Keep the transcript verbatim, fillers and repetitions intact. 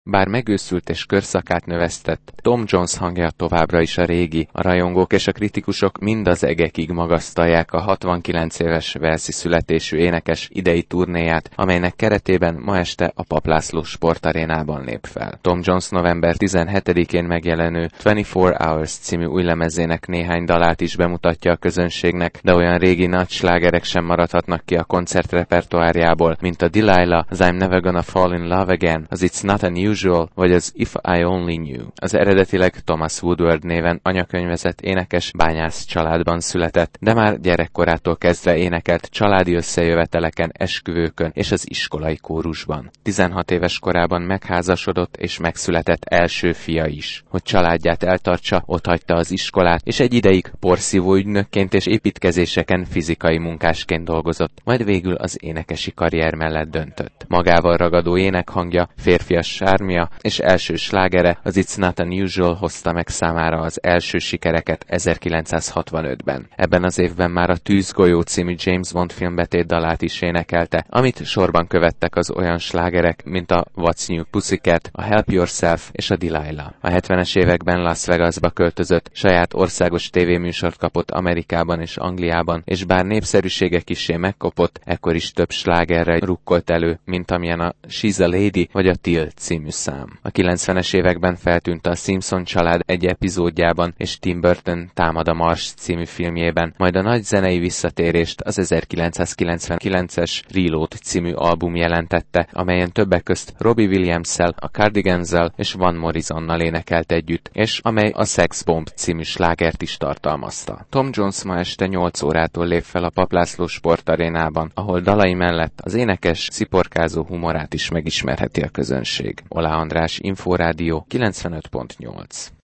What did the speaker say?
Bár megőszült és körszakát növesztett, Tom Jones hangja továbbra is a régi, a rajongók és a kritikusok mind az egekig magasztalják a hatvankilenc éves walesi születésű énekes idei turnéját, amelynek keretében ma este a Papp László sportarénában lép fel. Tom Jones november tizenhetedikén megjelenő huszonnégy Hours című új lemezének néhány dalát is bemutatja a közönségnek, de olyan régi nagy slágerek sem maradhatnak ki a koncertrepertoárjából, mint a Delilah, az I'm Never Gonna Fall in Love Again, az It's Not Unusual, vagy az If I Only Knew. Az eredetileg Thomas Woodward néven anyakönyvezett énekes bányász családban született, de már gyerekkorától kezdve énekelt családi összejöveteleken, esküvőkön és az iskolai kórusban. tizenhat éves korában megházasodott és megszületett első fia is. Hogy családját eltartsa, otthagyta az iskolát, és egy ideig porszívó ügynökként és építkezéseken fizikai munkásként dolgozott, majd végül az énekesi karrier mellett döntött. Magával ragadó énekhangja, férfias sármja és első slágere, az It's Not Unusual hozta meg számára az első sikereket ezerkilencszázhatvanötben. Ebben az évben már a Tűzgolyó című James Bond filmbetét dalát is énekelte, amit sorban követtek az olyan slágerek, mint a What's New Pussycat, a Help Yourself és a Delilah. A hetvenes években Las Vegasba költözött, saját országos tévéműsort kapott Amerikában és Angliában, és bár népszerűsége kissé megkopott, ekkor is több slágerre rukkolt elő, mint amilyen a She's a Lady vagy a Till című szám. A kilencvenes években feltűnt a Simpson család egy epizódjában és Tim Burton Támad a Mars című filmjében, majd a nagy zenei visszatérést az ezerkilencszázkilencvenkilences Reload című album jelentette, amelyen többek közt Robbie Williams-szel, a Cardiganszel és Van Morrisonnal énekelt együtt, és amely a Sex Bomb című slágert is tartalmazta. Tom Jones ma este nyolc órától lép fel a Papp László sportarénában, ahol dalai mellett az énekes sziporkázó humorát is megismerheti a közönség. Olá András, Inforádió kilencvenöt pont nyolc.